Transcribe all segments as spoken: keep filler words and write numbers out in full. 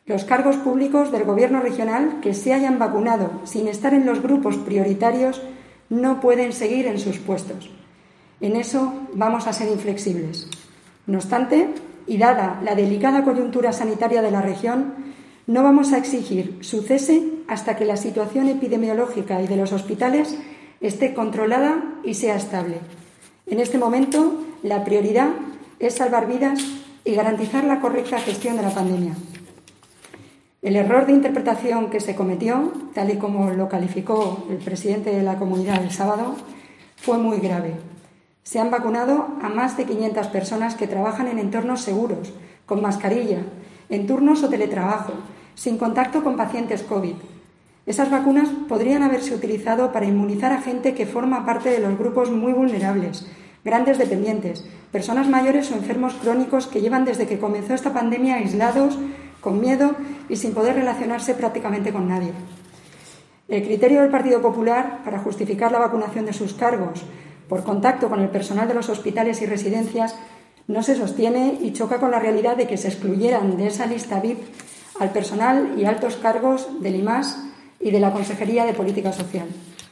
Los cargos públicos del Gobierno regional que se hayan vacunado sin estar en los grupos prioritarios no pueden seguir en sus puestos. En eso vamos a ser inflexibles. No obstante, y dada la delicada coyuntura sanitaria de la región, no vamos a exigir su cese hasta que la situación epidemiológica y de los hospitales esté controlada y sea estable. En este momento, la prioridad es salvar vidas y garantizar la correcta gestión de la pandemia. El error de interpretación que se cometió, tal y como lo calificó el presidente de la comunidad el sábado, fue muy grave. Se han vacunado a más de quinientas personas que trabajan en entornos seguros, con mascarilla, en turnos o teletrabajo, sin contacto con pacientes COVID. Esas vacunas podrían haberse utilizado para inmunizar a gente que forma parte de los grupos muy vulnerables, grandes dependientes, personas mayores o enfermos crónicos que llevan desde que comenzó esta pandemia aislados, con miedo y sin poder relacionarse prácticamente con nadie. El criterio del Partido Popular para justificar la vacunación de sus cargos por contacto con el personal de los hospitales y residencias no se sostiene y choca con la realidad de que se excluyeran de esa lista V I P al personal y altos cargos del I M A S y de la Consejería de Política Social.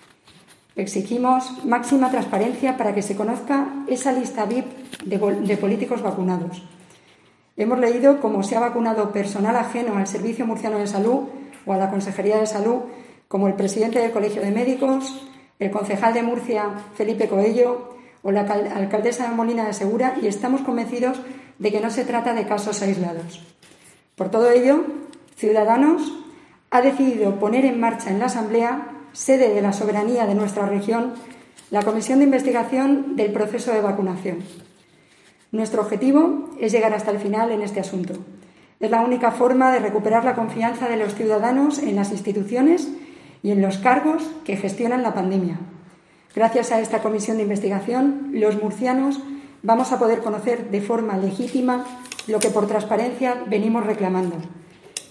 Exigimos máxima transparencia para que se conozca esa lista V I P de, de políticos vacunados. Hemos leído cómo se ha vacunado personal ajeno al Servicio Murciano de Salud o a la Consejería de Salud, como el presidente del Colegio de Médicos, el concejal de Murcia, Felipe Coello, o la alcaldesa de Molina de Segura, y estamos convencidos de que no se trata de casos aislados. Por todo ello, Ciudadanos ha decidido poner en marcha en la Asamblea, sede de la soberanía de nuestra región, la comisión de investigación del proceso de vacunación. Nuestro objetivo es llegar hasta el final en este asunto. Es la única forma de recuperar la confianza de los ciudadanos en las instituciones y en los cargos que gestionan la pandemia. Gracias a esta comisión de investigación, los murcianos vamos a poder conocer de forma legítima lo que por transparencia venimos reclamando.